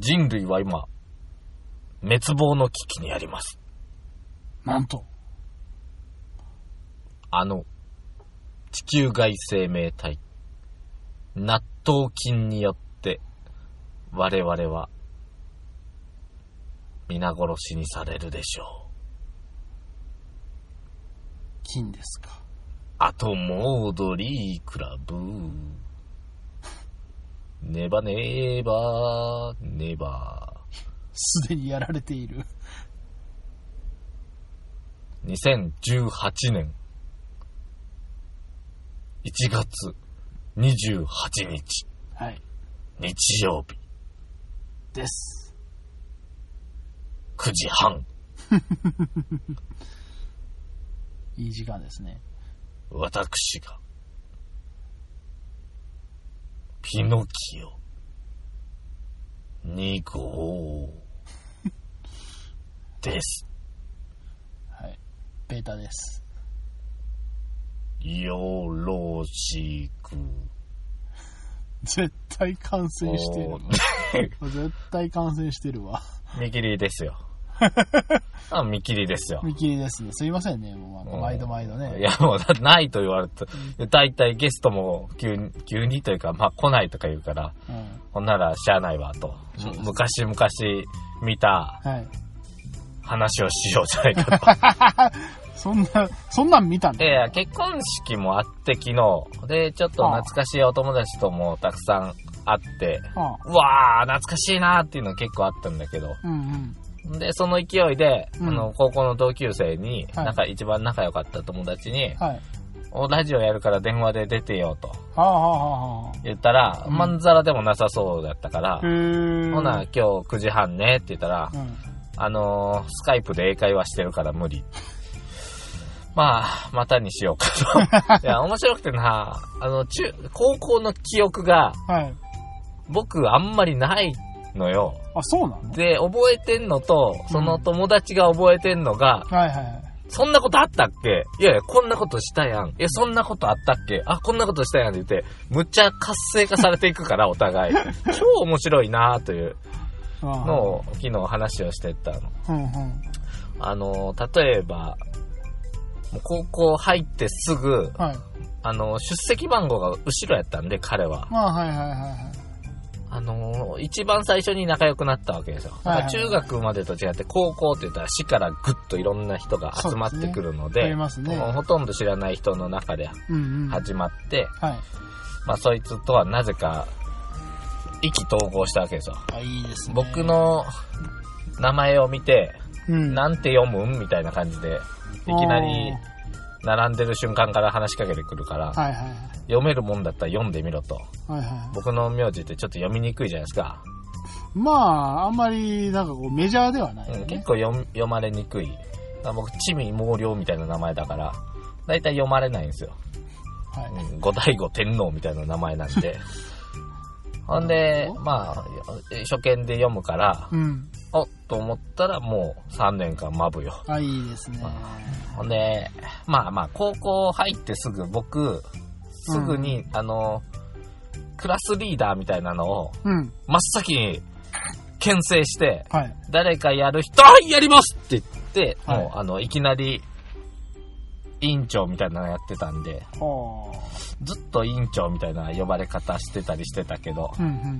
人類は今、滅亡の危機にあります。 なんと。 地球外生命体、納豆菌によって、我々は、皆殺しにされるでしょう。 菌ですか。 あとモードリークラブ。ネバネバネバ。 すでにやられている。 2018年1月28日。 はい。 日曜日。 です。 9時半。 いい時間ですね。 私が、ピノキオ2号です。 はい。ベータです。 よろしく。 絶対感染してるわ。絶対感染してるわ。 見切りですよ。見切りですよ。 見切りですね。すいませんね。もう毎度ね。 いや、もうだってないと言われて、だいたいゲストも急にというか、来ないとか言うから、ほんならしゃあないわと。昔々見た話をしようじゃないかと。 そんなん見たんだ。 いや、結婚式もあって昨日。で、ちょっと懐かしいお友達ともたくさん会って、うわー、懐かしいなーっていうの結構あったんだけど、で、その勢いで、高校の同級生に、一番仲良かった友達に、ラジオやるから電話で出てよと。言ったら、まんざらでもなさそうだったから、ほな、今日9時半ねって言ったら、スカイプで英会話してるから無理。またにしようかと。いや、面白くてな、高校の記憶が、僕あんまりないのよ。 あ、そうなの？ で、覚えてんのと、その友達が覚えてんのが、そんなことあったっけ？いやいや、こんなことしたやん。そんなことあったっけ？あ、こんなことしたやんって言って、むっちゃ活性化されていくから、お互い。超面白いなというのを、昨日話をしてたの。例えば、高校入ってすぐ、出席番号が後ろやったんで、彼は。一番最初に仲良くなったわけですよ。中学までと違って高校って言ったら市からぐっといろんな人が集まってくるので、ほとんど知らない人の中で始まって、そいつとはなぜか意気投合したわけですよ。 いいですね。 僕の名前を見て、なんて読むんみたいな感じで、いきなり並んでる瞬間から話しかけてくるから、読めるもんだったら読んでみろと。僕の名字ってちょっと読みにくいじゃないですか。 あんまりメジャーではない、ね。 結構読まれにくい。僕、地味猛量みたいな名前だから、だいたい読まれないんですよ。後醍醐天皇みたいな名前なんで。ほんで、初見で読むから、と思ったらもう3年間マブよ。 いいですね。 ほんで、高校入ってすぐ僕、すぐに、クラスリーダーみたいなのを、真っ先に牽制して、誰かやる人、やりますって言って、もう、いきなり、委員長みたいなのやってたんで、ずっと委員長みたいな呼ばれ方してたりしてたけど、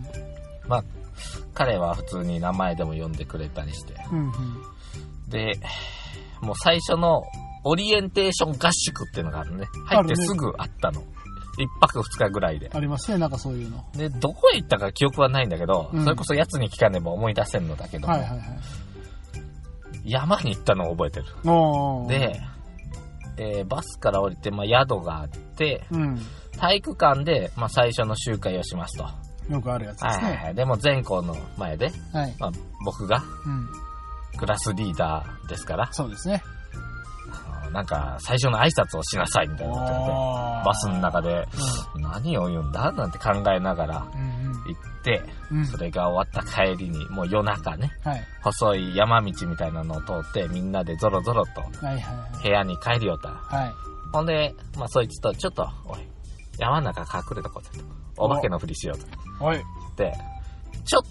彼は普通に名前でも呼んでくれたりして、で、もう最初のオリエンテーション合宿っていうのがあるね。入ってすぐあったの。一泊二日ぐらいで。 ありますね、そういうの。 で、どこへ行ったか記憶はないんだけど、それこそ奴に聞かねば思い出せんのだけど、山に行ったのを覚えてる。で、バスから降りて、宿があって、体育館で、最初の集会をしますと。 よくあるやつですね。 でも全校の前で、僕が、クラスリーダーですから。 そうですね。 最初の挨拶をしなさいみたいなことで、バスの中で、何を言うんだなんて考えながら行って、それが終わった帰りに、もう夜中ね、細い山道みたいなのを通って、みんなでゾロゾロと部屋に帰りよった。ほんで、そいつとちょっと、おい、山の中隠れとこうと。お化けのふりしようと。で、ちょっ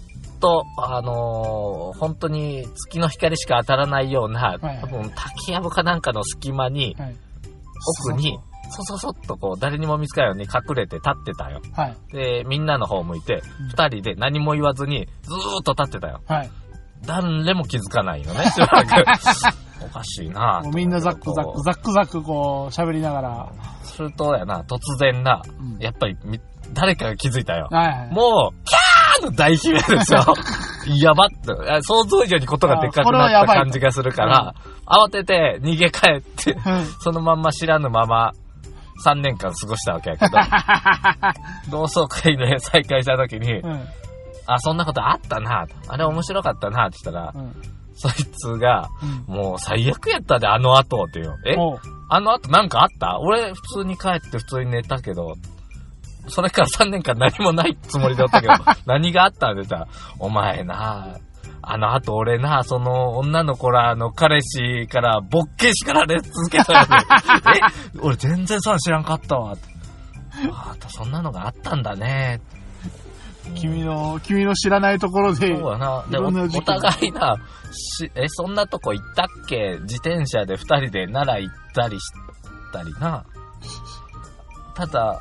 と、本当に月の光しか当たらないような、多分滝やぶかなんかの隙間に、奥に、そっとこう、誰にも見つからないように隠れて立ってたよ。で、みんなの方を向いて、二人で何も言わずに、ずーっと立ってたよ。誰も気づかないよね、しばらく。おかしいなぁ。 みんなザックザックこう、喋りながら。 するとやな、突然な、やっぱり、誰かが気づいたよ。もう、キャーの大悲鳴ですよ。やばって、想像以上にことがでっかくなった感じがするから、慌てて逃げ帰って、そのまんま知らぬまま、3年間過ごしたわけやけど、同窓会で再会した時に、そんなことあったなと、あれ面白かったなって言ったら、そいつが、もう最悪やったで、あの後っていう。あの後なんかあった？俺普通に帰って普通に寝たけど、それから3年間何もないつもりだったけど、何があったんでさ、お前な、あの後俺な、その女の子らの彼氏からボッケ叱られ続けたよね。俺全然さ、知らんかったわ。そんなのがあったんだね。 君の知らないところで。 そうだな。でも、お互いな、そんなとこ行ったっけ？自転車で2人で奈良行ったりしたりな。ただ、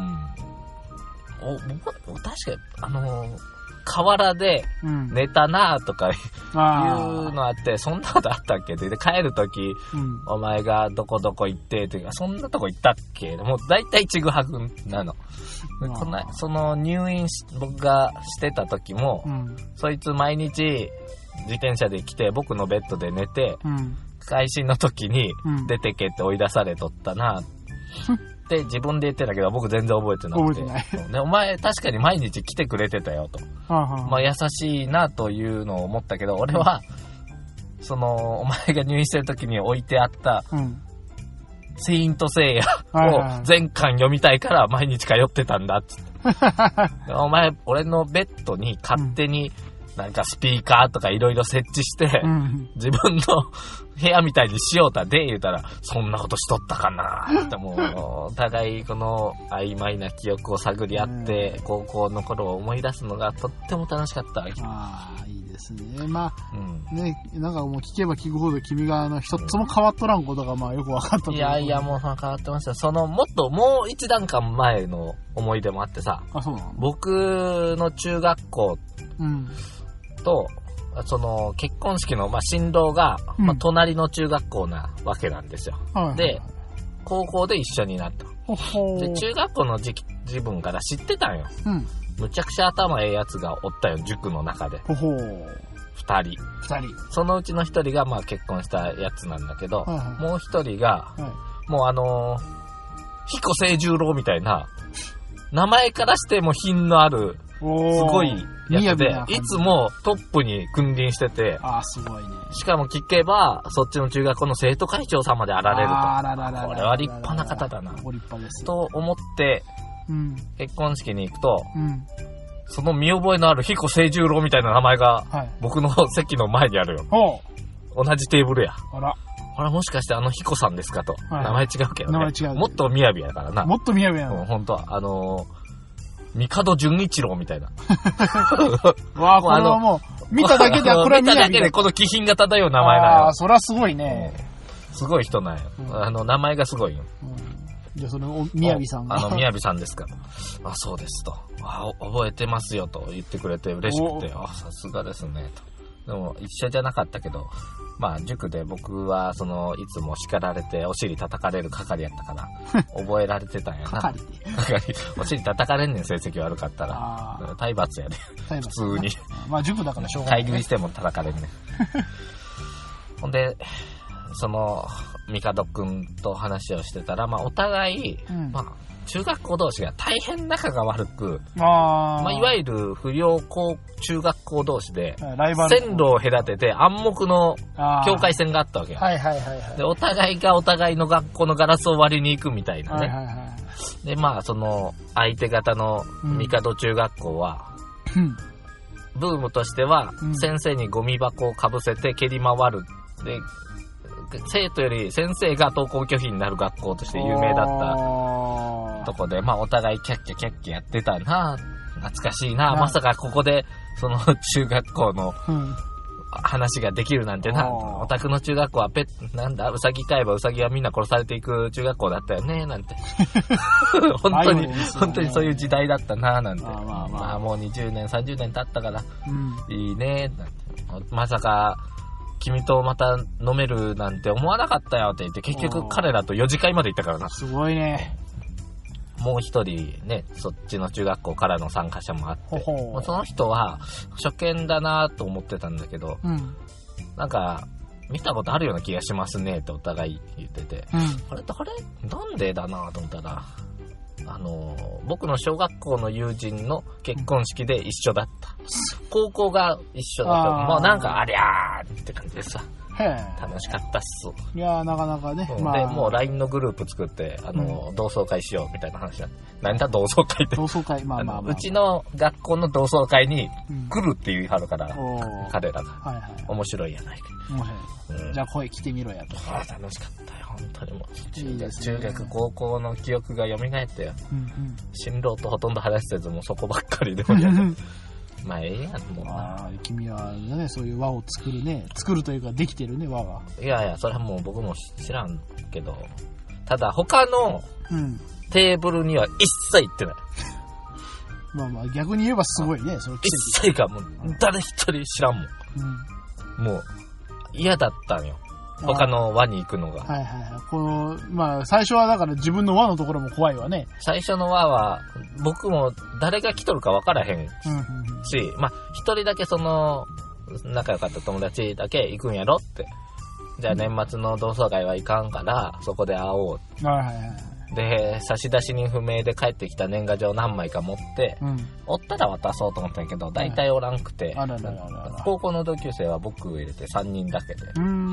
僕、確かに、河原で寝たなとかいうのあって、そんなことあったっけって、帰るとき、お前がどこどこ行ってっていうか、そんなとこ行ったっけ？もう大体ちぐはぐなの。その入院僕がしてた時も、そいつ毎日自転車で来て僕のベッドで寝て、会心の時に出てけって追い出されとったなって自分で言ってたけど、僕全然覚えてなくて。で、お前確かに毎日来てくれてたよと。まあ優しいなというのを思ったけど、俺は、お前が入院してる時に置いてあった、セイントセイヤを全巻読みたいから毎日通ってたんだっつって。お前、俺のベッドに勝手になんかスピーカーとかいろいろ設置して、自分の部屋みたいにしようたで言うたら、そんなことしとったかなって、もう、お互いこの曖昧な記憶を探り合って、高校の頃を思い出すのがとっても楽しかったわけ。 いいですね。まあ、ね、なんかもう聞けば聞くほど君が一つも変わっとらんことがまあよく分かったと。 いや、もう変わってました。もう一段階前の思い出もあってさ、 そうなの？ 僕の中学校と、結婚式の、新郎が、隣の中学校なわけなんですよ。で、高校で一緒になった。で、中学校の自分から知ってたんよ。むちゃくちゃ頭ええやつがおったよ、塾の中で。二人。そのうちの一人が、結婚したやつなんだけど、もう一人が、もう彦清十郎みたいな、名前からしても品のある、すごいやつで、いつもトップに君臨してて、 すごいね。 しかも聞けば、そっちの中学校の生徒会長様であられると。これは立派な方だな。 ご立派です。 と思って、結婚式に行くと、その見覚えのある彦清十郎みたいな名前が、僕の席の前にあるよ。同じテーブルや。これもしかして彦さんですかと。名前違うけどね。もっと雅やからな。 もっと雅やな。 ほんとは、帝純一郎みたいな。 わあ、これはもう、見ただけで、これは見ただけでこの気品が漂う名前だよ。 そりゃすごいね。 すごい人なんよ。名前がすごいよ。 じゃあ、みやびさんが。 みやびさんですか。そうですと。覚えてますよと言ってくれて嬉しくて、さすがですね、と。でも、一緒じゃなかったけど、塾で僕は、いつも叱られて、お尻叩かれる係やったから、覚えられてたんやな。係お尻叩かれんねん、成績悪かったら。体罰やで。普通に。 塾だからしょうがない。 買い食いしても叩かれんねん。ほんで、帝くんと話をしてたら、お互い、中学校同士が大変仲が悪く、いわゆる不良中学校同士で、線路を隔てて暗黙の境界線があったわけよ。で、お互いがお互いの学校のガラスを割りに行くみたいなね。で、相手方の帝中学校は、ブームとしては、先生にゴミ箱をかぶせて蹴り回る。で、生徒より先生が登校拒否になる学校として有名だったとこで、お互いキャッキャやってたな懐かしいな。まさかここで、その中学校の話ができるなんてな。お宅の中学校はなんだ、ウサギ飼えばウサギはみんな殺されていく中学校だったよね、なんて。本当にそういう時代だったな、なんて。まあもう20年、30年経ったから、いいね、なんて。まさか、君とまた飲めるなんて思わなかったよって言って、結局彼らと4次会まで行ったからな。 すごいね。 もう一人ね、そっちの中学校からの参加者もあって、その人は初見だなと思ってたんだけど、なんか、見たことあるような気がしますねってお互い言ってて、あれなんでだなと思ったら、僕の小学校の友人の結婚式で一緒だった。高校が一緒だった。もうなんかありゃーって感じでさ。楽しかったっす。 いやー、なかなかね。 で、もう LINE のグループ作って、同窓会しようみたいな話だ。何だ同窓会って。 同窓会、 うちの学校の同窓会に来るって言い張るから、彼らが。面白いやないか。 じゃあ声来てみろやと。 楽しかったよ、本当にもう。中学、高校の記憶が蘇ったよ。新郎とほとんど話せず、もうそこばっかりでもまあ、ええやん、もう。 君はね、そういう輪を作るというか、できてるね、輪が。 いや、それはもう僕も知らんけど、ただ他のテーブルには一切行ってない。 逆に言えばすごいね、その奇跡。一切がもう、誰一人知らんもん。もう、嫌だったんよ。他の輪に行くのが。 最初はだから自分の輪のところも怖いわね。 最初の輪は、僕も誰が来とるか分からへんし、一人だけその、仲良かった友達だけ行くんやろって。じゃあ年末の同窓会は行かんから、そこで会おう。で、差出人不明で帰ってきた年賀状何枚か持って、おったら渡そうと思ったんやけど、大体おらんくて、高校の同級生は僕入れて3人だけで。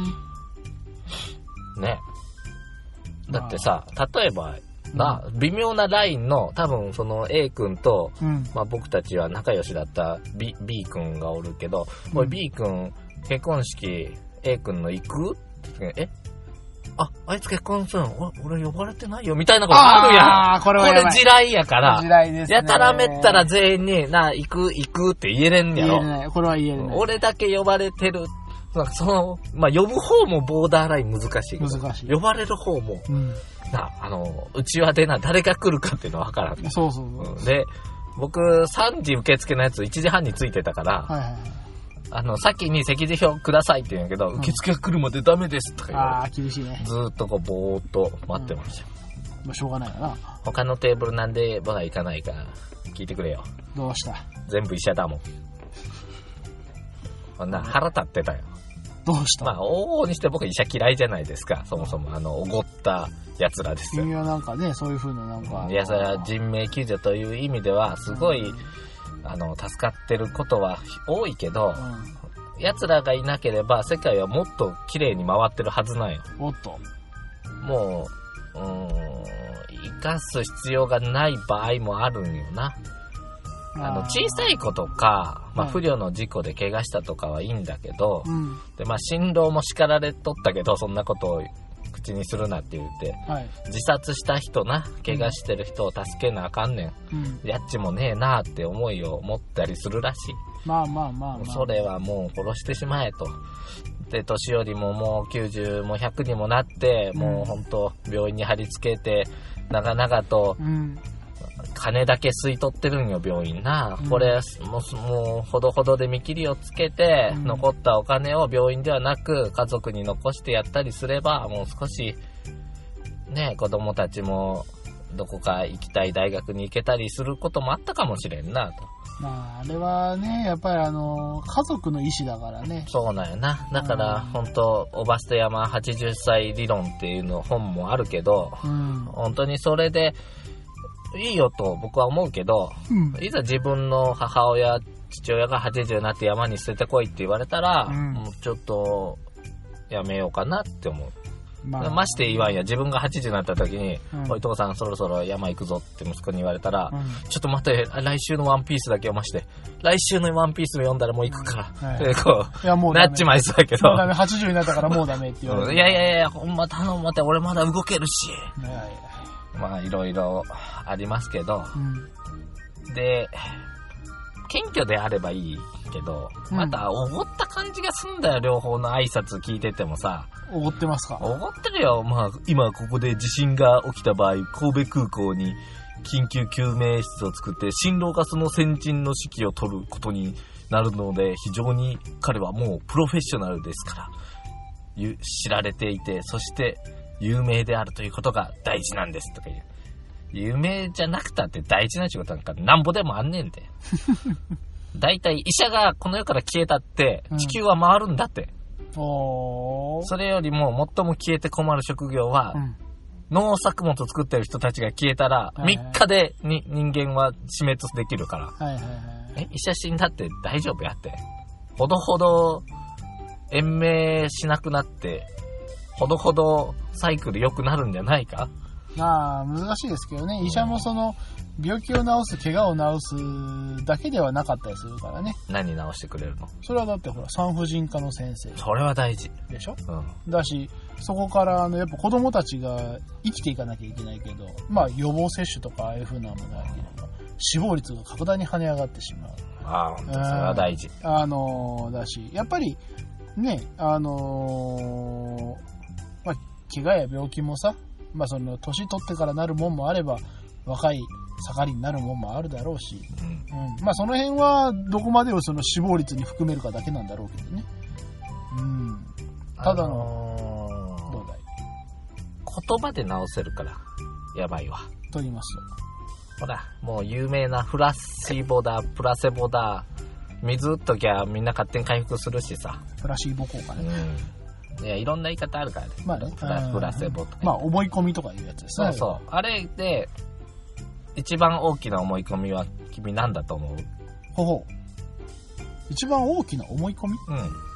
ね。だってさ、例えば、微妙なラインの、多分その A 君と、僕たちは仲良しだった B 君がおるけど、これ B 君、結婚式 A 君の行く？あいつ結婚するの？俺呼ばれてないよみたいなことあるやん。これ地雷やから。 地雷ですね。 やたらめったら全員に、行くって言えれんやろ。 言えない。これは言えない。 俺だけ呼ばれてる。呼ぶ方もボーダーライン難しいけど。呼ばれる方も、うちわで誰が来るかっていうのは分からん。 そう。 で、僕、3時受付のやつ1時半に着いてたから、先に席次表くださいって言うんやけど、受付が来るまでダメですとか言われて。 厳しいね。 ずーっとぼーっと待ってました。 しょうがないよな。 他のテーブルなんで僕は行かないか聞いてくれよ。 どうした？ 全部医者だもん。腹立ってたよ。 どうした？ 往々にして僕医者嫌いじゃないですか。そもそもおごった奴らですよ。 君はなんかね、そういう風ないや、それは人命救助という意味では、すごい、助かってることは多いけど、奴らがいなければ世界はもっと綺麗に回ってるはずなんよ。 おっと。 もう、生かす必要がない場合もあるんよな。小さい子とか、不慮の事故で怪我したとかはいいんだけど、で、新郎も叱られとったけど、そんなことを口にするなって言って、自殺した人な、怪我してる人を助けなあかんねん。やっちもねえなって思いを持ったりするらしい。それはもう殺してしまえと。で、年寄りももう90も100にもなって、もう本当病院に貼り付けて、長々と、金だけ吸い取ってるんよ、病院な。これ、もう、ほどほどで見切りをつけて、残ったお金を病院ではなく、家族に残してやったりすれば、もう少し、ね、子供たちも、どこか行きたい大学に行けたりすることもあったかもしれんな、と。 あれはね、やっぱり家族の意思だからね。 そうなんやな。だから、本当オバステ山80歳理論っていうの本もあるけど、本当にそれで、いいよと僕は思うけど、いざ自分の母親、父親が80になって山に捨ててこいって言われたら、もうちょっとやめようかなって思う。まして言わんや、自分が80になった時に、おい父さんそろそろ山行くぞって息子に言われたら、ちょっと待って、来週のワンピースだけ読まして、来週のワンピース読んだらもう行くから、なっちまいそうやけど。 もうダメ、80になったからもうダメって言われて。 いや、ほんま頼むって、俺まだ動けるし。いろいろありますけど、で、 謙虚であればいいけど、またおごった感じがすんだよ、両方の挨拶聞いててもさ。 おごってますか？ おごってるよ。まあ、今ここで地震が起きた場合、神戸空港に緊急救命室を作って、新郎がその先人の指揮を取ることになるので、非常に彼はもうプロフェッショナルですから、知られていて、そして有名であるということが大事なんですとか言う。有名じゃなくたって大事な仕事なんかなんぼでもあんねんで。だいたい医者がこの世から消えたって地球は回るんだって。それよりも最も消えて困る職業は、農作物作ってる人たちが消えたら3日で人間は死滅できるから。医者死んだって大丈夫やって。ほどほど延命しなくなって、ほどほどサイクル良くなるんじゃないか？ まあ、難しいですけどね。医者もその、病気を治す、怪我を治すだけではなかったりするからね。 何治してくれるの？ それはだってほら、産婦人科の先生。 それは大事。 でしょ？だし、そこからやっぱ子供たちが生きていかなきゃいけないけど、まあ予防接種とかああいう風なものだけど、死亡率が格段に跳ね上がってしまう。 ああ、本当それは大事。 だし、やっぱり、ね、まあ、怪我や病気もさ、まあその年取ってからなるもんもあれば若い盛りになるもんもあるだろうし、まあその辺はどこまでをその死亡率に含めるかだけなんだろうけどね。ただの、どうだい？ 言葉で治せるからやばいわ。 と言いますと、ほらもう有名なフラシボだプラセボだ、水打っときゃみんな勝手に回復するしさ。 プラシーボ効果ね。 いや、いろんな言い方あるからね。 まあね。 プラセボとか、ね。 まあ、思い込みとかいうやつですね。 そう。あれで、一番大きな思い込みは君なんだと思う？ ほう。一番大きな思い込み？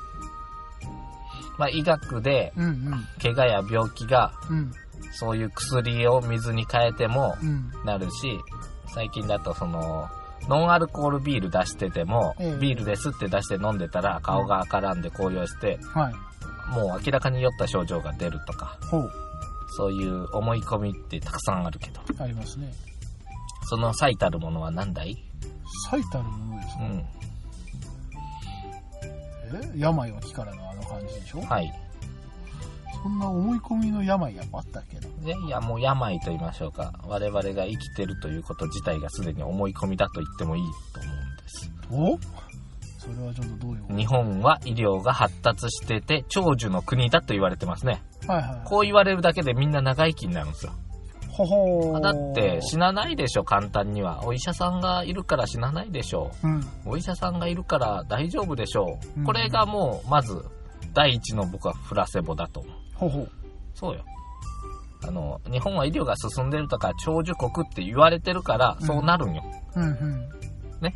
まあ、医学で、怪我や病気が、そういう薬を水に変えてもなるし、最近だとその、ノンアルコールビール出してても、ビールですって出して飲んでたら顔が赤らんで高揚して、もう明らかに酔った症状が出るとか、そういう思い込みってたくさんあるけど。 ありますね。 その最たるものは何だい？ 最たるものですか？病は気からのあの感じでしょ？ はい。 そんな思い込みの病やっぱあったっけな？ いや、もう病と言いましょうか。我々が生きてるということ自体がすでに思い込みだと言ってもいいと思うんです。 それはちょっとどういうこと？ 日本は医療が発達してて長寿の国だと言われてますね。こう言われるだけでみんな長生きになるんですよ。だって死なないでしょ、簡単には。お医者さんがいるから死なないでしょ。お医者さんがいるから大丈夫でしょう。これがもうまず第一の僕はプラセボだと思う。そうよ。日本は医療が進んでるとか長寿国って言われてるからそうなるんよ。ね。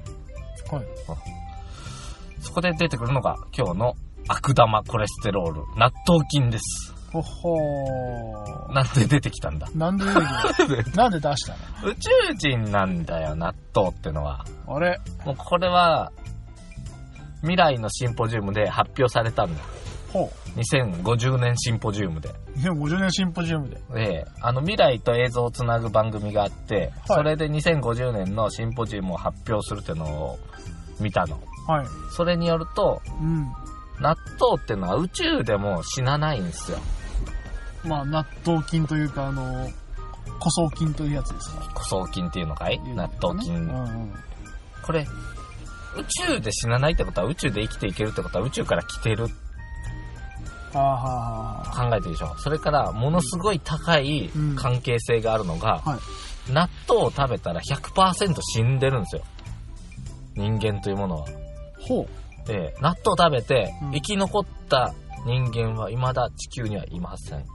そこで出てくるのが今日の悪玉コレステロール、納豆菌です。なんで出てきたんだ？ なんで出てきた？なんで出したの？宇宙人なんだよ、納豆ってのは。 あれ？ もうこれは未来のシンポジウムで発表されたんだ。2050年シンポジウムで。 2050年シンポジウムで。 未来と映像をつなぐ番組があって、それで2050年のシンポジウムを発表するってのを見たの。それによると、納豆ってのは宇宙でも死なないんですよ。 まあ、納豆菌というか、古草菌というやつですか？ 古草菌っていうのかい？納豆菌。これ、宇宙で死なないってことは宇宙で生きていけるってことは宇宙から来てる。考えてるでしょ。それから、ものすごい高い関係性があるのが、納豆を食べたら 100% 死んでるんですよ。人間というものは。納豆を食べて生き残った人間は未だ地球にはいません。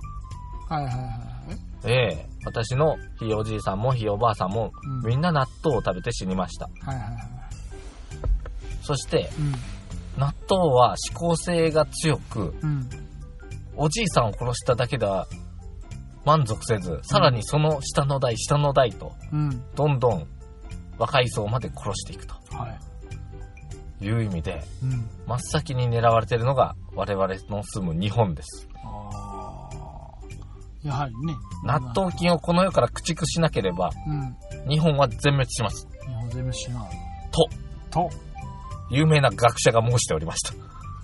私のひいおじいさんもひいおばあさんも、みんな納豆を食べて死にました。そして、納豆は思考性が強く、おじいさんを殺しただけでは満足せず、さらにその下の代と、どんどん若い層まで殺していくと。いう意味で、真っ先に狙われているのが我々の住む日本です。 やはりね。 納豆菌をこの世から駆逐しなければ、日本は全滅します。 日本全滅しない。 とと有名な学者が申しておりました。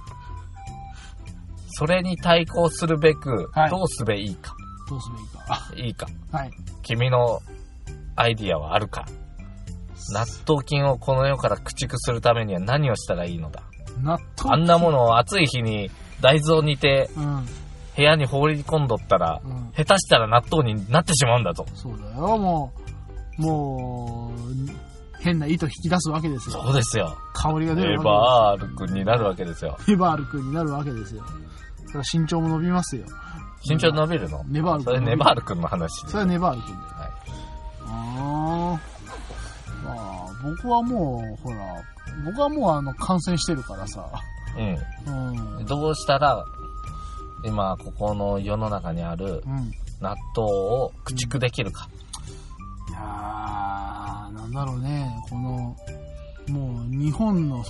それに対抗するべく、どうすべいいか。 どうすべいいか。 いいか。 はい。 君のアイディアはあるか。納豆菌をこの世から駆逐するためには何をしたらいいのだ。 納豆あんなものを暑い日に大豆を煮て、部屋に放り込んどったら、下手したら納豆になってしまうんだと。 そうだよ、もう、変な糸引き出すわけですよ。 そうですよ。 香りが出るわけですよ。ネバール君になるわけですよ。 ネバール君になるわけですよ。それは身長も伸びますよ。 身長伸びるの？ ネバール君。 それネバール君の話。 それはネバール君で。はい。まあ、僕はもう感染してるからさ。どうしたら、今、ここの世の中にある納豆を駆逐できるか。いやー、なんだろうね。もう、日本の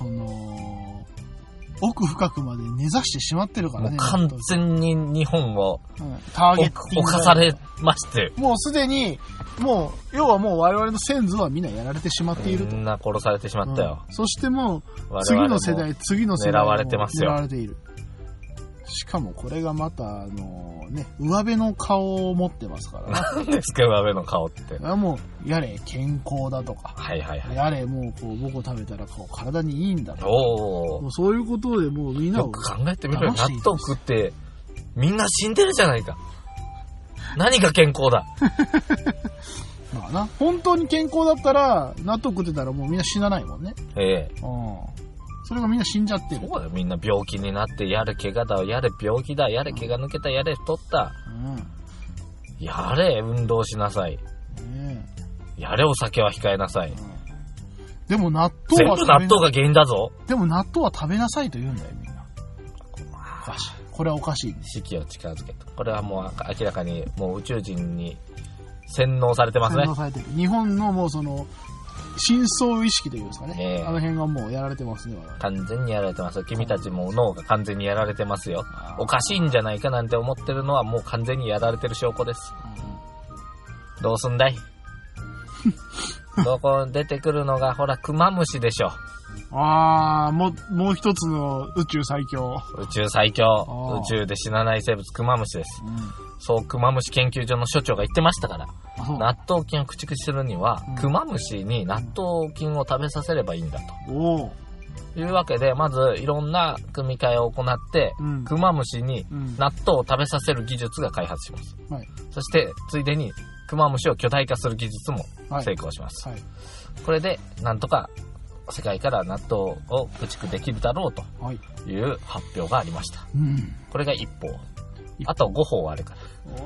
奥深くまで根ざしてしまってるからね。 もう完全に日本を、 ターゲット侵されまして。 もうすでに、要はもう我々の先祖はみんなやられてしまっていると。 みんな殺されてしまったよ。 そしてもう、次の世代狙われてますよ。 狙われている。しかもこれがまた、上辺の顔を持ってますからね。 何ですか、上辺の顔って。 もう、やれ、健康だとか。やれ、もう、僕を食べたら体にいいんだとか。もうそういうことでもうみんなを。 よく考えてみろよ。納豆食って、みんな死んでるじゃないか。何が健康だ。 まあな、本当に健康だったら、納豆食ってたらもうみんな死なないもんね。それがみんな死んじゃってる。 そうだよ、みんな病気になって、やれ怪我だ、やれ病気だ、やれ怪我抜けた、やれ太った。やれ運動しなさい。やれお酒は控えなさい。 でも納豆は全部納豆が原因だぞ。 でも納豆は食べなさいと言うんだよ、みんな。おかしい。これはおかしい。 士気を近づけた。これはもう明らかにもう宇宙人に洗脳されてますね。 洗脳されてる。日本のもう深層意識というんですかね。あの辺がもうやられてますね。 完全にやられてますよ。君たちも脳が完全にやられてますよ。おかしいんじゃないかなんて思ってるのはもう完全にやられてる証拠です。どうすんだいどこ出てくるのが、ほら、クマムシでしょ。 もう一つの宇宙最強。 宇宙最強。宇宙で死なない生物、クマムシです。そう、クマムシ研究所の所長が言ってましたから。納豆菌を駆逐するには、クマムシに納豆菌を食べさせればいいんだと。いうわけで、まずいろんな組み替えを行って、クマムシに納豆を食べさせる技術が開発します。そして、ついでにクマムシを巨大化する技術も成功します。これで、なんとか世界から納豆を駆逐できるだろうという発表がありました。これが一方。あと5法あるから。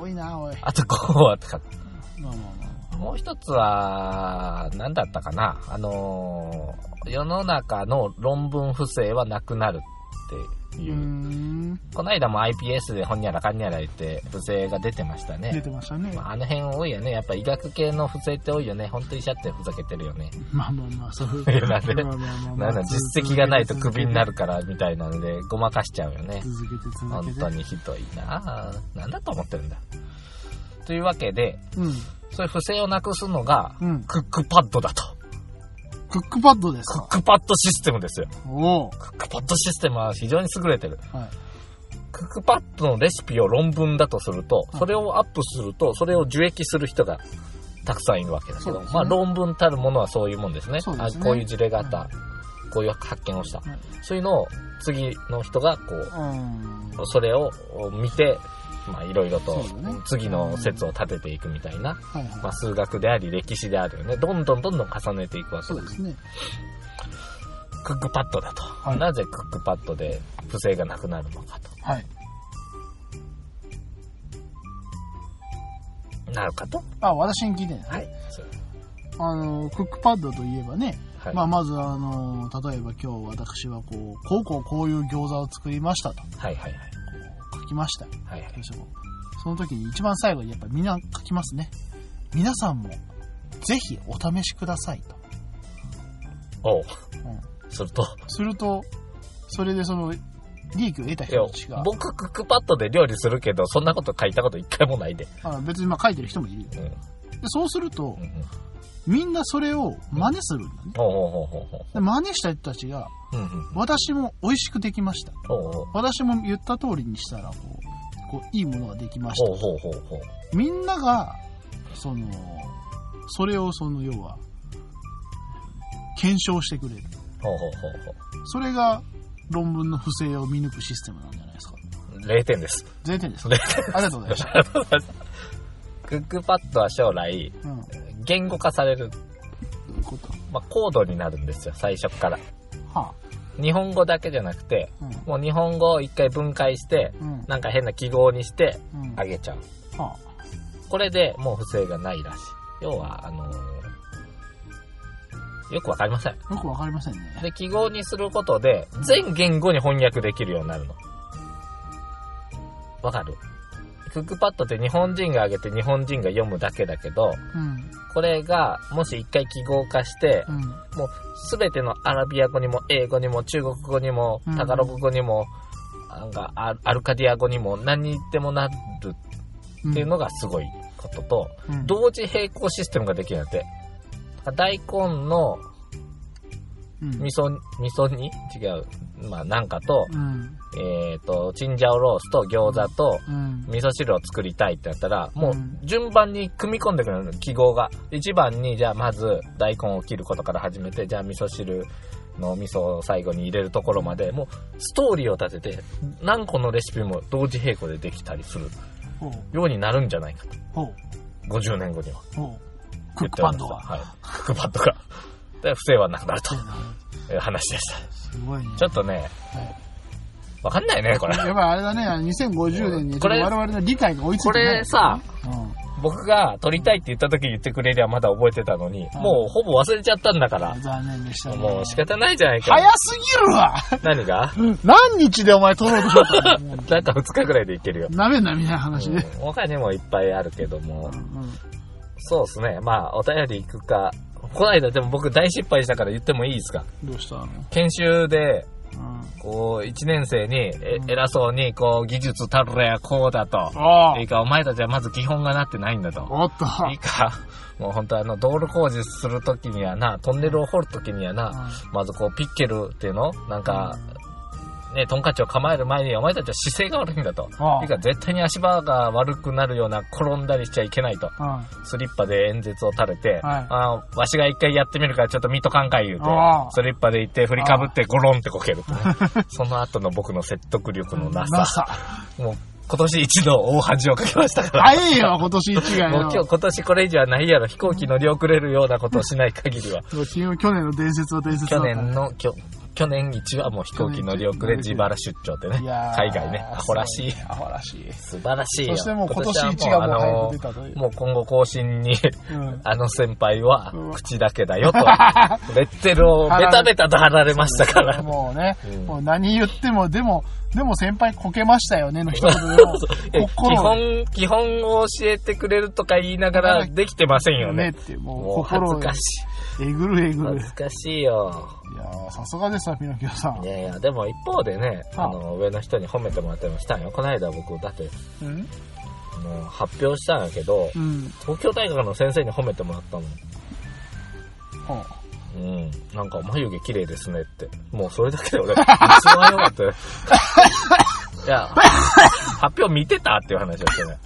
多いな、おい。 あと5法あったから。もう一つは、何だったかな。世の中の論文不正はなくなるっていう。この間も iPS でほんにゃらかんにゃら言って不正が出てましたね。 出てましたね。 あの辺多いよね。やっぱ医学系の不正って多いよね。ほんと医者ってふざけてるよね。 そういう。 なんで、実績がないとクビになるからみたいなのでごまかしちゃうよね。本当にひどいな。なんだと思ってるんだ。というわけで、そういう不正をなくすのが、クックパッドだと。 クックパッドですか？ クックパッドシステムですよ。クックパッドシステムは非常に優れてる。クックパッドのレシピを論文だとすると、それをアップすると、それを受益する人がたくさんいるわけだけど、論文たるものはそういうもんですね。こういう事例があった。こういう発見をした。そういうのを次の人がそれを見て、いろいろと次の説を立てていくみたいな、数学であり歴史であるよね。どんどん重ねていくわけです。クックパッドだと。なぜクックパッドで不正がなくなるのかと。なるかと。 私に聞いてるんですね。クックパッドといえばね、まず例えば今日私はこういう餃子を作りましたと。書きました。その時に一番最後にやっぱりみんな書きますね。皆さんもぜひお試しくださいと。すると、それで利益を得た人たちが。 僕クックパッドで料理するけど、そんなこと書いたこと一回もないで。 別に書いてる人もいるよ。 でそうすると、みんなそれを真似するんだね。で真似した人たちが、私も美味しくできました。私も言った通りにしたらこういいものができました。みんながそれを要は検証してくれる。それが論文の不正を見抜くシステムなんじゃないですか。 0点です。 0点です。ありがとうございました。 クックパッドは将来、言語化される。コードになるんですよ、最初から。日本語だけじゃなくて、もう日本語を一回分解して、なんか変な記号にしてあげちゃう。これでもう不正がないらしい。要は、よくわかりません。 よくわかりませんね。 で、記号にすることで、全言語に翻訳できるようになるの。わかる？クックパッドって日本人が上げて日本人が読むだけだけど、これがもし一回記号化して、もうすべてのアラビア語にも英語にも中国語にもタガログ語にも、なんかアルカディア語にも何にでもなるっていうのがすごいことと、同時並行システムができるんだって。大根の味噌煮違う。なんかと、チンジャオロースと餃子と、味噌汁を作りたいってなったら、もう順番に組み込んでくるの、記号が。一番に、じゃあまず大根を切ることから始めて、じゃあ味噌汁の味噌を最後に入れるところまで、もうストーリーを立てて、何個のレシピも同時並行でできたりするようになるんじゃないかと。50年後には。 クックパッドが。 はい。クックパッドが。で、不正はなくなるという話でした。 すごいね。 ちょっとね、わかんないね、これ。 やっぱりあれだね、2050年に我々の理解が追いついてない。 これさ、僕が撮りたいって言った時に言ってくれりゃまだ覚えてたのに、もうほぼ忘れちゃったんだから。 残念でしたね。 もう仕方ないじゃないか。 早すぎるわ。 何が？ 何日でお前撮ろうとしようか。 なんか2日ぐらいでいけるよ。 なめなみたいな話で。 他にもいっぱいあるけども。そうですね。お便り行くか。この間でも僕大失敗したから言ってもいいですか？ どうしたの？ 研修で、1年生に偉そうに、技術たるやこうだと。いいか、お前たちはまず基本がなってないんだと。いいか、もう本当道路工事するときにはな、トンネルを掘るときにはな、まずピッケルっていうのなんか、ね、トンカチを構える前にお前たちは姿勢が悪いんだと。いいか、絶対に足場が悪くなるような転んだりしちゃいけないと。スリッパで演説を垂れて、わしが一回やってみるからちょっと見とかんかい言うて、スリッパで行って振りかぶってゴロンってこけると、ね。その後の僕の説得力のなさ。もう今年一の大恥をかけましたから。 早いよ、今年一がよ。 もう今年これ以上はないやろ。飛行機乗り遅れるようなことをしない限りは。 去年の伝説は伝説だった。 去年一はもう飛行機乗り遅れ自腹出張ってね。海外ね。アホらしい。 アホらしい。 素晴らしいよ。 そしてもう今年一がもう早く出たという。 もう今後更新に、先輩は口だけだよと。レッテルをベタベタと貼られましたから。 もうね、もう何言っても、でも先輩こけましたよねの一言でも。 基本を教えてくれるとか言いながらできてませんよね。もう恥ずかしい。 えぐる。 恥ずかしいよ。 いやさすがですわ、ピノキオさん。 いや、でも一方でね、上の人に褒めてもらったりもしたんよ。この間僕、だって、発表したんやけど、東京大学の先生に褒めてもらったの。なんか眉毛綺麗ですねって。もうそれだけで俺、一番良かったよ。いや、発表見てたっていう話をしてね。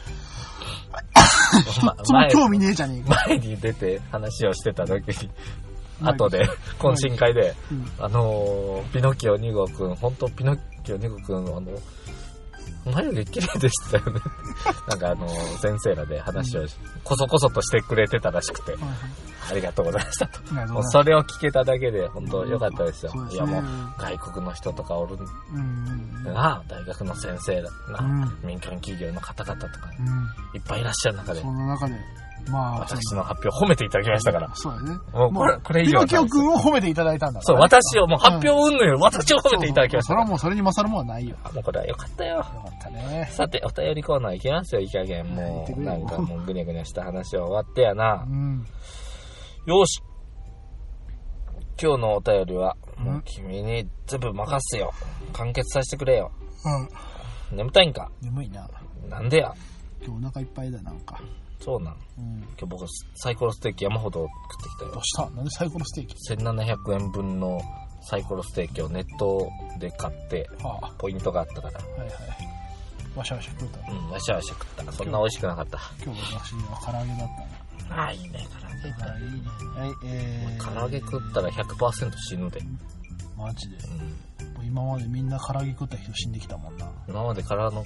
その興味ねえじゃねえか。 前に出て話をしてた時に、後で、懇親会で、ピノキオ2号くん、本当ピノキオ2号くん、眉毛綺麗でしたよね。なんか先生らで話をこそこそとしてくれてたらしくて、ありがとうございましたと。もうそれを聞けただけで本当良かったですよ。いやもう外国の人とかおるな、大学の先生だな、民間企業の方々とかいっぱいいらっしゃる中で、 その中で私の発表を褒めていただきましたから。 そうだね。 もうこれ以上。 ピノキオ君を褒めていただいたんだから。 そう、私を、もう発表云々より私を褒めていただきました。 それはもうそれに勝るもんはないよ。 もうこれはよかったよ。よかったね。 さて、お便りコーナー行きますよ、いい加減。もう、なんかもうぐにゃぐにゃした話は終わってやな。よし。今日のお便りは、もう君に全部任せよ。完結させてくれよ。眠たいんか？ 眠いな。 なんでや？ 今日お腹いっぱいだ、なんか。 そうなん。今日僕サイコロステーキ山ほど食ってきたよ。 どうした？なんでサイコロステーキ ？1700円分のサイコロステーキをネットで買って、ポイントがあったから。 はいはい。わしゃわしゃ食った。 わしゃわしゃ食った。そんな美味しくなかった。 今日私は唐揚げだったな。いいね、唐揚げ。 いいね。 唐揚げ食ったら 100% 死ぬで。 マジで。今までみんな唐揚げ食った人死んできたもんな。 今まで唐揚げの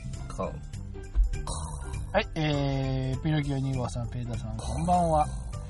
はい、ピノキオ2号さん、ペータさん、こんばんは。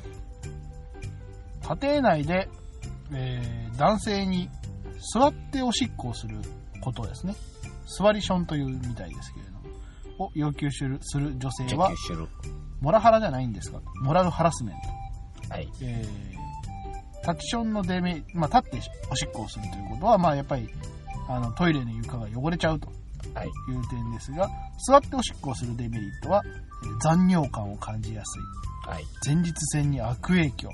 家庭内で、男性に座っておしっこをすることですね。座りションというみたいですけれども、を要求する女性は、モラハラじゃないんですか？モラルハラスメント。はい。タッチションの立っておしっこをするということは、やっぱり、トイレの床が汚れちゃうと。いう点ですが、座っておしっこをするデメリットは、残尿感を感じやすい、前立腺に悪影響、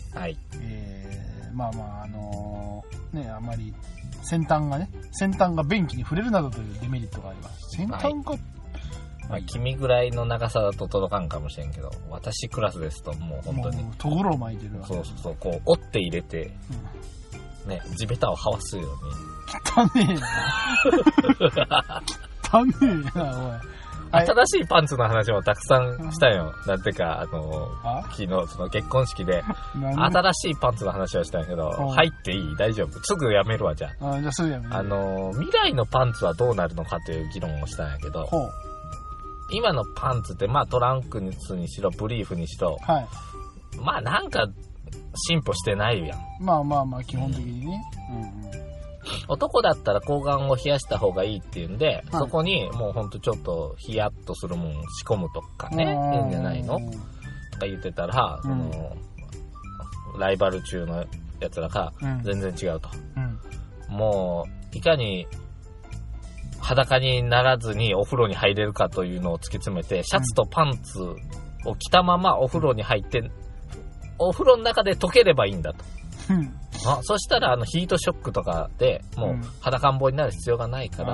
あまり先端が便器に触れるなどというデメリットがあります。先端が、 君ぐらいの長さだと届かんかもしれんけど、私クラスですともう本当にところを巻いてるわけ。 そうこう折って入れて、地べたを這わすように。 汚ねえな。汚ねえな、おい。 新しいパンツの話もたくさんしたよ。なんてか、昨日、その結婚式で、新しいパンツの話をしたんやけど、入っていい？大丈夫？すぐやめるわ、じゃあ。 じゃあすぐやめる。 未来のパンツはどうなるのかという議論をしたんやけど、今のパンツって、トランクにしろ、ブリーフにしろ、なんか、進歩してないやん。 基本的にね。 男だったら睾丸を冷やした方がいいっていうんで、そこにもうほんとちょっとヒヤッとするもん仕込むとかね、いいんじゃないのとか言ってたら、ライバル中のやつらが全然違うと。もう、いかに裸にならずにお風呂に入れるかというのを突き詰めて、シャツとパンツを着たままお風呂に入って、お風呂の中で溶ければいいんだと。そしたらヒートショックとかでもう裸んぼになる必要がないから、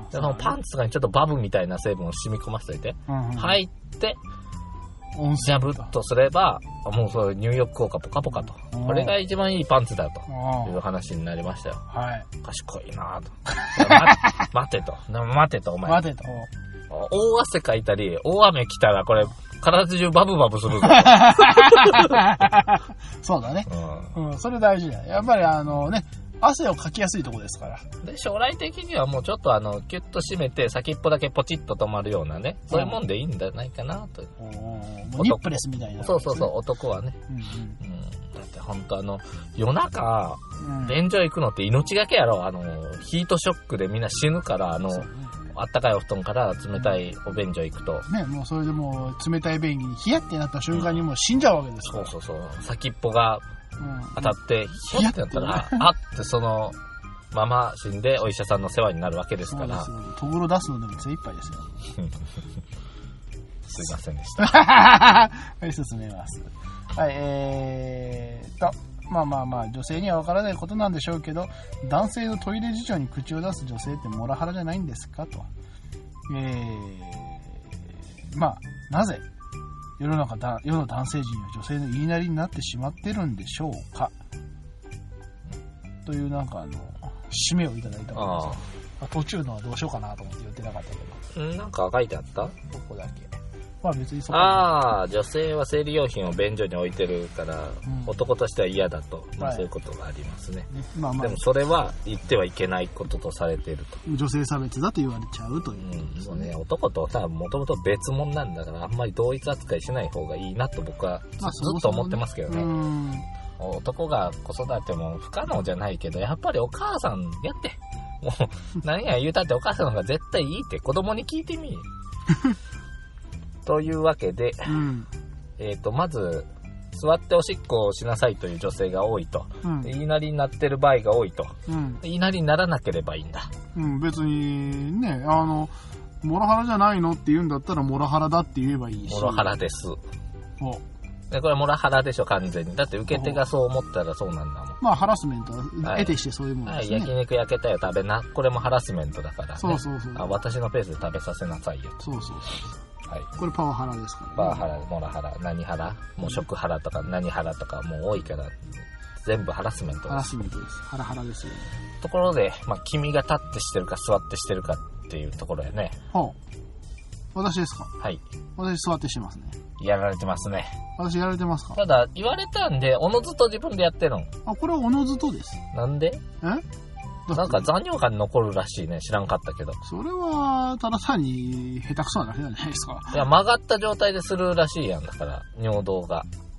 そのパンツがちょっとバブみたいな成分を染み込ませておいて、入ってジャブッとすればもうそういう入浴効果ポカポカと、これが一番いいパンツだという話になりましたよ。賢いなと。待てとお前。大汗かいたり大雨来たらこれ体中バブバブするぞ。 そうだね。それ大事だ。やっぱり汗をかきやすいとこですから。 で、将来的にはもうちょっとキュッと締めて先っぽだけポチッと止まるようなね、そういうもんでいいんじゃないかなと。 ニップレスみたいな。 そう、男はね。だって本当夜中、便所行くのって命がけやろ。ヒートショックでみんな死ぬから、あったかいお布団から冷たいお便所行くと。 もうそれでもう冷たい便器にヒヤってなった瞬間にもう死んじゃうわけですから。 そう。先っぽが当たって、ヒヤってなったら、ってそのまま死んでお医者さんの世話になるわけですから。 ところ出すのでも精一杯ですよ。 すいませんでした。 はい、進めます。はい、女性にはわからないことなんでしょうけど、男性のトイレ事情に口を出す女性ってモラハラじゃないんですかと。なぜ世の男性陣は女性の言いなりになってしまってるんでしょうかという締めをいただいたんですよ。途中のはどうしようかなと思って言ってなかったけど。 なんか書いてあった？ ここだけ。別に女性は生理用品を便所に置いてるから、男としては嫌だと、そういうことがありますね。でもそれは言ってはいけないこととされていると。 女性差別だと言われちゃうということですね。 男とさ、もともと別物なんだから、あんまり同一扱いしない方がいいなと僕はずっと思ってますけどね。男が子育ても不可能じゃないけど、やっぱりお母さんやって。もう、何や言うたってお母さんの方が絶対いいって子供に聞いてみ。というわけで、まず、座っておしっこをしなさいという女性が多いと。言いなりになってる場合が多いと。言いなりにならなければいいんだ。 別にね、モラハラじゃないのって言うんだったらモラハラだって言えばいいし。 モラハラです。でこれモラハラでしょ、完全に。だって受け手がそう思ったらそうなんだもん。 ハラスメントは得てしてそういうものですね。 焼肉焼けたよ食べな。これもハラスメントだからね。 そう。 私のペースで食べさせなさいよ。 そう。 はい。 これパワハラですからね。 パワハラ、モラハラ、何ハラ、もう食ハラとか何ハラとかもう多いから、全部ハラスメントです。 ハラスメントです。ハラハラですよね。 ところで、君が立ってしてるか座ってしてるかっていうところやね。 はあ。私ですか？ はい。 私座ってしてますね。 やられてますね。 私やられてますか？ ただ、言われたんで、おのずと自分でやってるの。 これはおのずとです。 なんで？なんか残尿感に残るらしいね。知らんかったけど。 それは、ただ単に下手くそなだけじゃないですか。 いや、曲がった状態でするらしいやん。だから、尿道が。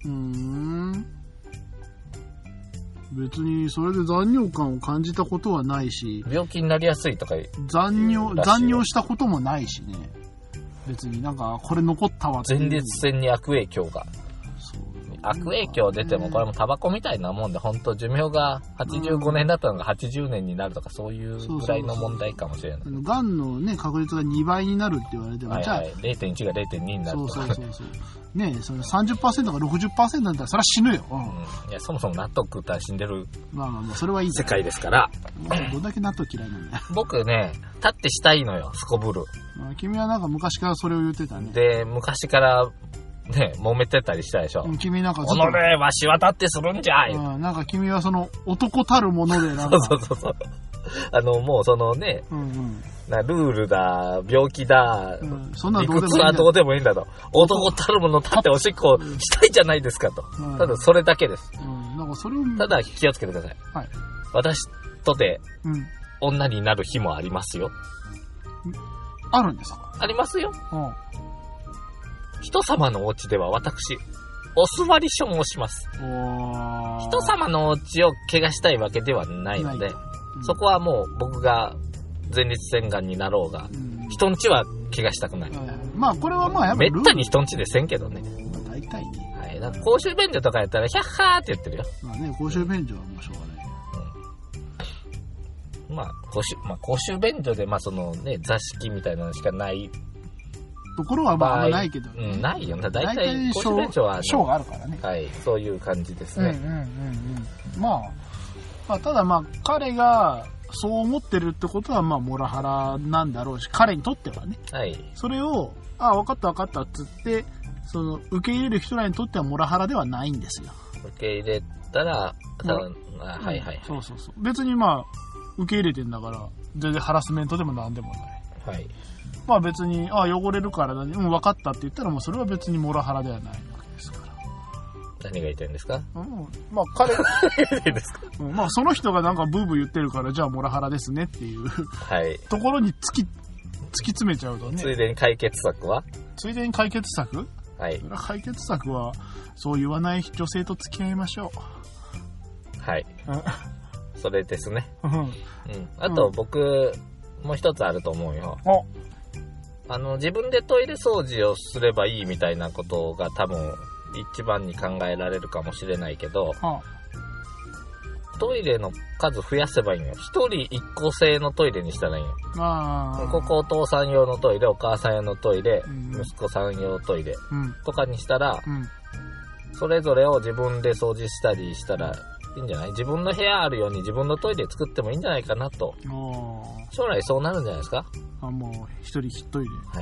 別に、それで残尿感を感じたことはないし。 病気になりやすいとか残尿したこともないしね。別になんか、これ残ったわって。 前立腺に悪影響が。悪影響出てもこれもタバコみたいなもんで、本当寿命が85年だったのが80年になるとか、そういうぐらいの問題かもしれない。 がんのね、確率が2倍になるって言われても、 はいはい、0.1 が 0.2 になるとか。 そうねえ、その 30% か 60% だったらそれは死ぬよ。 いや、そもそも納豆食ったら死んでる。 それはいい世界ですから。 どんだけ納豆嫌いなんだよ。 僕ね、立ってしたいのよ、すこぶる。 君はなんか昔からそれを言ってたね。 で、昔から、ね、揉めてたりしたでしょ。 君なんかずっと。 おのれ、わしは立ってするんじゃい。 なんか君はその男たるものでなんか。 そう。もうそのね、ルールだ、病気だ、 そんな理屈はどうでもいいんだと。男たるもの立っておしっこしたいじゃないですかと。ただそれだけです。 なんかそれをただ気をつけてください。はい。私とて、女になる日もありますよ。 あるんですか？ ありますよ。人様のお家では私、お座り書申します。人様のお家を怪我したいわけではないので、そこはもう僕が前立腺がんになろうが、人ん家は怪我したくない。 これはやっぱめったに人ん家でせんけどね。 大体ね。 はい。だから公衆便所とかやったら、ヒャッハーって言ってるよ。 公衆便所はもうしょうがない。 公衆便所で、そのね、座敷みたいなのしかないところはあんまないけどね。ないよね。大体公衆便所はショーがあるからね。 はい、そういう感じですね。 ただ彼がそう思ってるってことはモラハラなんだろうし、彼にとってはね。はい。それを分かったっつってその受け入れる人らにとってはモラハラではないんですよ。 受け入れたら、はいはい。 そう。別に受け入れてんだから全然ハラスメントでもなんでもない。はい。別に汚れるからだね、分かったって言ったらもうそれは別にモラハラではないわけですから。 何が言いたいんですか？ 彼が言いたいんですか？その人がなんかブーブー言ってるからじゃあモラハラですねっていう、はい、ところに突き詰めちゃうとね。 ついでに解決策は？ はい。解決策はそう言わない女性と付き合いましょう。はい。それですね。あと僕、もう一つあると思うよ。自分でトイレ掃除をすればいいみたいなことが多分一番に考えられるかもしれないけど、トイレの数増やせばいいのよ。一人一個性のトイレにしたらいいよ。ここお父さん用のトイレ、お母さん用のトイレ、息子さん用トイレとかにしたら、それぞれを自分で掃除したりしたらいいんじゃない？自分の部屋あるように自分のトイレ作ってもいいんじゃないかなと。将来そうなるんじゃないですか？ もう一人一トイレ。はい。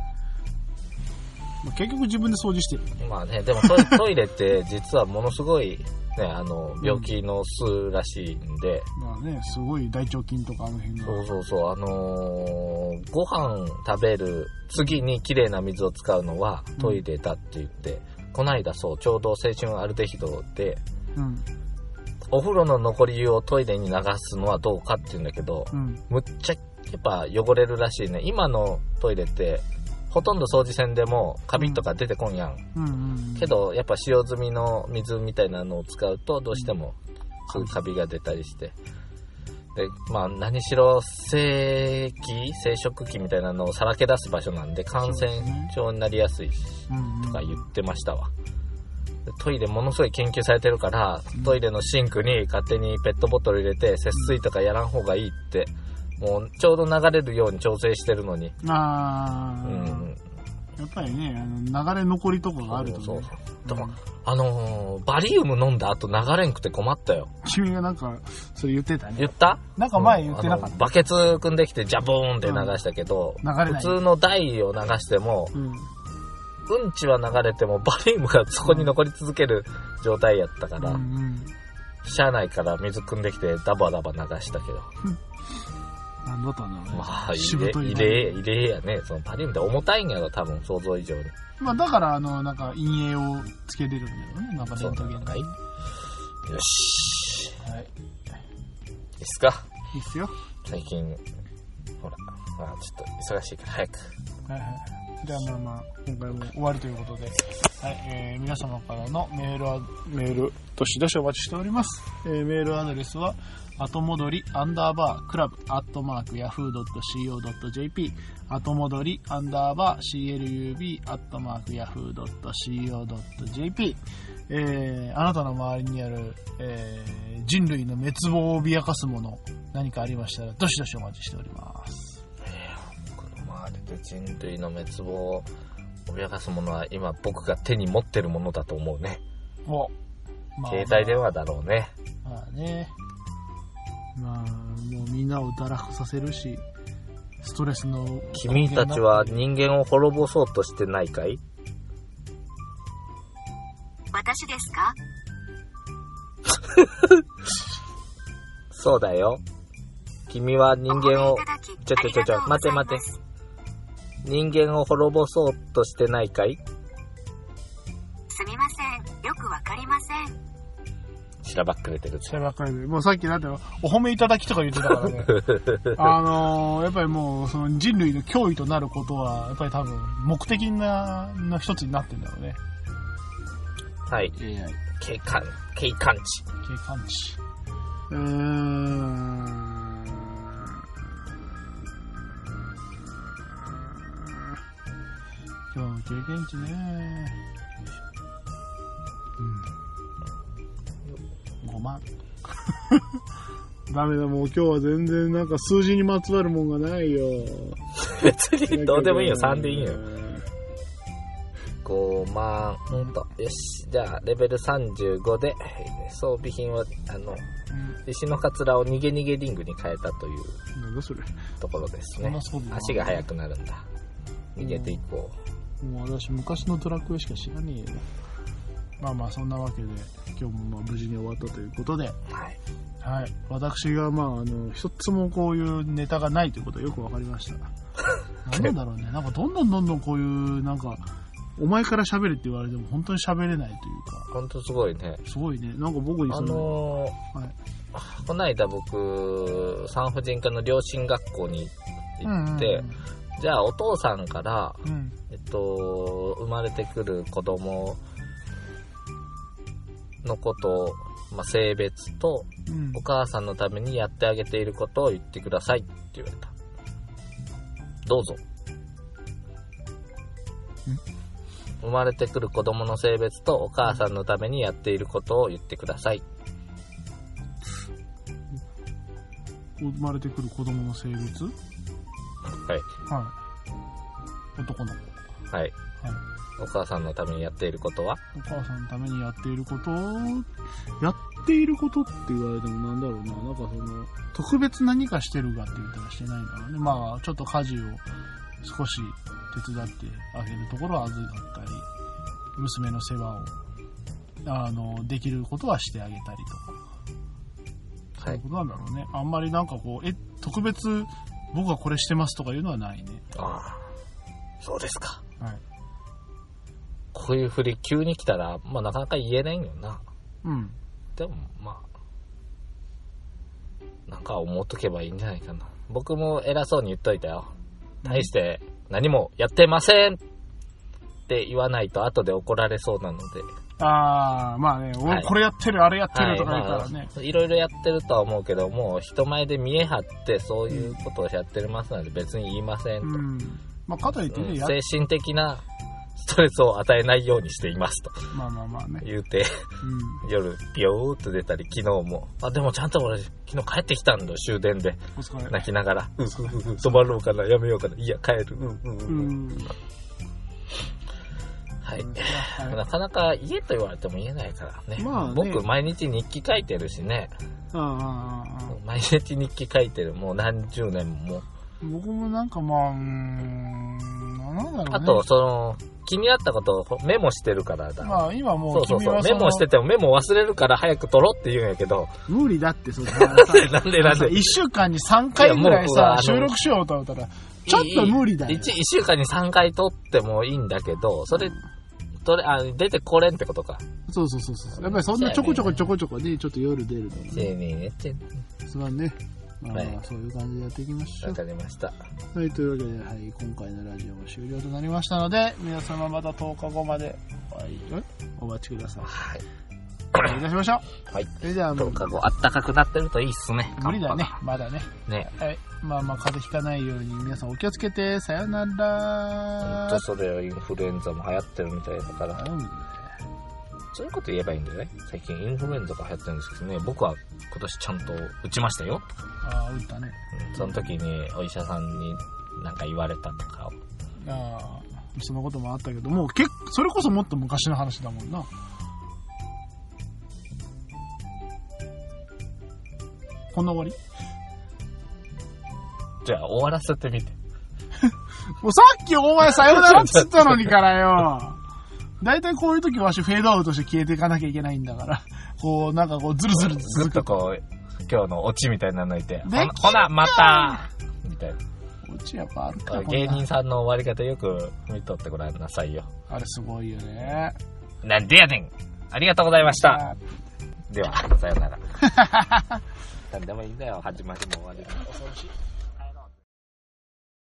結局自分で掃除してる。 でもトイレって実はものすごいね、病気の巣らしいんで。 すごい大腸菌とかあの辺の。 そう。ご飯食べる次に綺麗な水を使うのはトイレだって言って、こないだちょうど青春アルデヒドで、お風呂の残り湯をトイレに流すのはどうかって言うんだけど、むっちゃやっぱ汚れるらしいね。今のトイレってほとんど掃除せんでもカビとか出てこんやん。けどやっぱ使用済みの水みたいなのを使うとどうしてもすぐカビが出たりして。で、何しろ生殖器みたいなのをさらけ出す場所なんで感染症になりやすいとか言ってましたわ。トイレものすごい研究されてるから、トイレのシンクに勝手にペットボトル入れて節水とかやらん方がいいってもうちょうど流れるように調整してるのに、 やっぱりね、流れ残りとかがあるとね。そうでも、バリウム飲んだ後流れんくて困ったよ。 君がなんか、それ言ってたね。 言った？ なんか前言ってなかった。 バケツ組んできてジャボーンって流したけど、流れない。普通の台を流しても、うんちは流れてもバリウムがそこに残り続ける状態やったから、車内から水汲んできてダバダバ流したけど。 なんだったんだろうね。 まあ、異例やね。そのバリウムって重たいんやろ、多分想像以上に。 まあだからなんか陰影をつけれるんだよね。なんかレントゲン。 はい。よし。 はい。いいっすか？ いいっすよ。 最近、ほら、まあちょっと忙しいから早く。 はいはい。じゃあ今回も終わりということで、はい、皆様からのメール、どしどしお待ちしております。メールアドレスは、後戻り@club@yahoo.co.jp 後戻り@club@yahoo.co.jp あなたの周りにある、人類の滅亡を脅かすもの、何かありましたら、どしどしお待ちしております。 人類の滅亡を脅かすものは今僕が手に持ってるものだと思うね。携帯電話だろうね。 まあね。まあもうみんなを堕落させるし、ストレスの。 君たちは人間を滅ぼそうとしてないかい？ 私ですか？ そうだよ。君は人間を待て。人間を滅ぼそうとしてないかい？ すみません。よくわかりません。 しらばっくれてる。 もうさっきだってお褒めいただきとか言ってたからね。やっぱりもうその人類の脅威となることはやっぱり多分目的の一つになってんだろうね。 はい。警官値。 今日の経験値ね。5万。ダメだ、もう今日は全然なんか数字にまつわるもんがないよ。 別にどうでもいいよ、3でいいよ。5万。よし。じゃあ、レベル35で、装備品は、石のカツラを逃げリングに変えたという。 なんだそれ。 ところですね。足が速くなるんだ。逃げていこう。もう私昔のドラクエしか知らねえよ。まあそんなわけで今日も無事に終わったということで、はい、私が一つもこういうネタがないということはよくわかりました。なんだろうね、なんかどんどんこういうなんかお前から喋れって言われても本当に喋れないというか。 本当すごいね。 すごいね。なんか僕にこの間僕産婦人科の両親学校に行って、じゃあお父さんから、生まれてくる子供のことを、性別と、お母さんのためにやってあげていることを言ってくださいって言われた。どうぞ。生まれてくる子供の性別とお母さんのためにやっていることを言ってください。 生まれてくる子供の性別？ はい。 男の子。 はい。お母さんのためにやっていることは？ お母さんのためにやっていることって言われてもなんだろうな。なんか特別何かしてるかって言ったらしてないんだろうね。ちょっと家事を少し手伝ってあげるところは預かったり、娘の世話を、できることはしてあげたりとか。そういうことなんだろうね。あんまりなんか特別僕はこれしてますとかいうのはないね。 ああ。そうですか。 はい。 こういう振り急に来たら、なかなか言えないよな。でもなんか思っとけばいいんじゃないかな。僕も偉そうに言っといたよ。対して何もやってませんって言わないと後で怒られそうなので。 俺これやってる、あれやってるとか言ったらね。 いろいろやってるとは思うけども、人前で見え張ってそういうことをやってますので別に言いませんと。 かといってね、 精神的なストレスを与えないようにしていますと。 ね。 言うて、夜ビョーっと出たり、昨日も。でもちゃんと俺昨日帰ってきたんだよ、終電で。泣きながら。泊まろうかな、やめようかな。いや、帰る。 はい。 はい、 なかなか家と言われても言えないからね。 まあね、 僕、毎日日記書いてるしね。毎日日記書いてる。もう何十年も。 僕もなんかまあ、なんだろうね。 あと、気になったことをメモしてるからだ。 まあ今もうそうメモしててもメモ忘れるから早く取ろうって言うんやけど。 無理だってそれ。 なんで 1週間に3回ぐらいさ、収録しようと思ったら、ちょっと無理だよ。 1週間に3回撮ってもいいんだけど、それ、出てこれんってことか。 そう。やっぱりそんなちょこちょこね、ちょっと夜出るのね。 そうね。まあ、はい、そういう感じでやっていきましょう。 わかりました。 はい、というわけで、はい、今回のラジオも終了となりましたので、皆様また10日後までお待ちください。はい。お願いいたしましょう。 はい。 それでは 10日後、暖かくなってるといいっすね。 無理だね、まだね。 ね。 はい。まあ風邪ひかないように皆さんお気をつけて、さよなら。 それはインフルエンザも流行ってるみたいだから。そういうこと言えばいいんだよね。最近インフルエンザが流行ってるんですけどね、僕は今年ちゃんと打ちましたよ。 ああ、打ったね。 その時にお医者さんになんか言われたとか。 ああ、そのこともあったけど、もうそれこそもっと昔の話だもんな。こんな終わり？ じゃあ終わらせてみて。 もうさっきお前さよならっつったのにからよ。だいたいこういう時わしフェードアウトして消えていかなきゃいけないんだから。こう、なんかこう、ずるずるずっとこう、今日のオチみたいなのいて、ほな、またみたいな。 オチやっぱあるか。 芸人さんの終わり方よく見とってごらんなさいよ。 あれすごいよね。 なんでやねん。ありがとうございました。では、さよなら。なんでもいいんだよ、始まりも終わりも。 恐ろしい。